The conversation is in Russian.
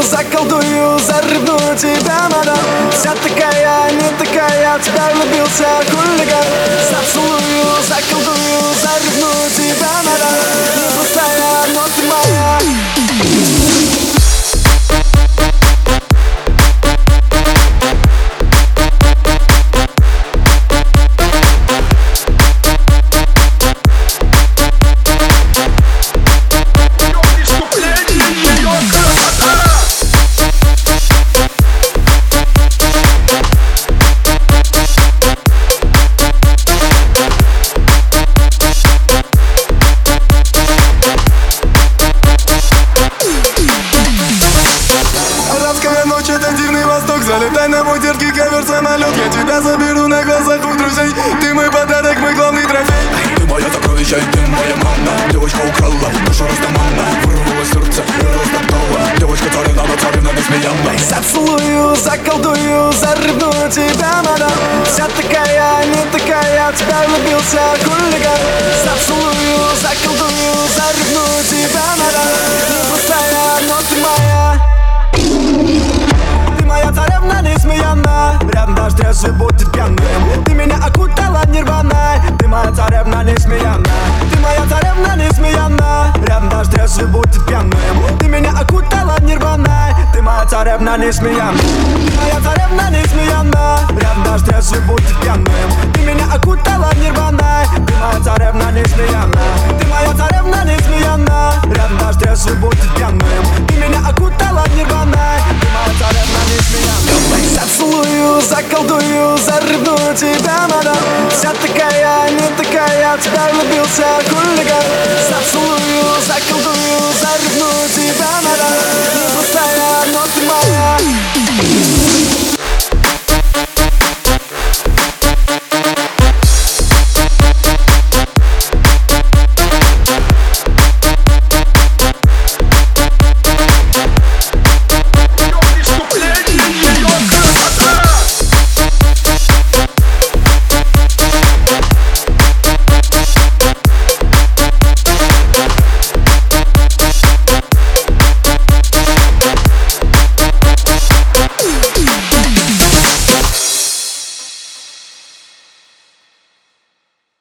заколдую, зарыбну тебя, мадам. Вся такая, не такая, в тебя влюбился хулиган. Зацелую, заколдую, зарыбну тебя, мадам. Не пустая, но ты моя. Залетай на мой дерзкий ковер-самолет. Я тебя заберу на глазах у друзей. Ты мой подарок, мой главный трофей. Ты моя сокровище, ты моя манна. Девочка украла, душа растаманна. Вырвала сердце и растоптала. Девочка царевна, царевна несмеянна. Зацелую, заколдую, зарыбну тебя, мадам. Вся такая, не такая, в тебя влюбился хулиган. Зацелую, заколдую, зарыбну тебя, мадам. Не пустая, но ты моя. Моя царевна несмеянна, рядом даже трезвый будет пьяным. Ты меня окутала нирваной. Ты моя царевна несмеянна. Ты моя царевна несмеянна, рядом даже трезвый будет пьяным. Ты меня окутала нирваной. Ты моя царевна несмеянна. Ты моя царевна несмеянна, рядом даже трезвый будет пьяным. Ты меня окутала нирваной. Ты моя царевна несмеянна. Ты моя царевна несмеянна,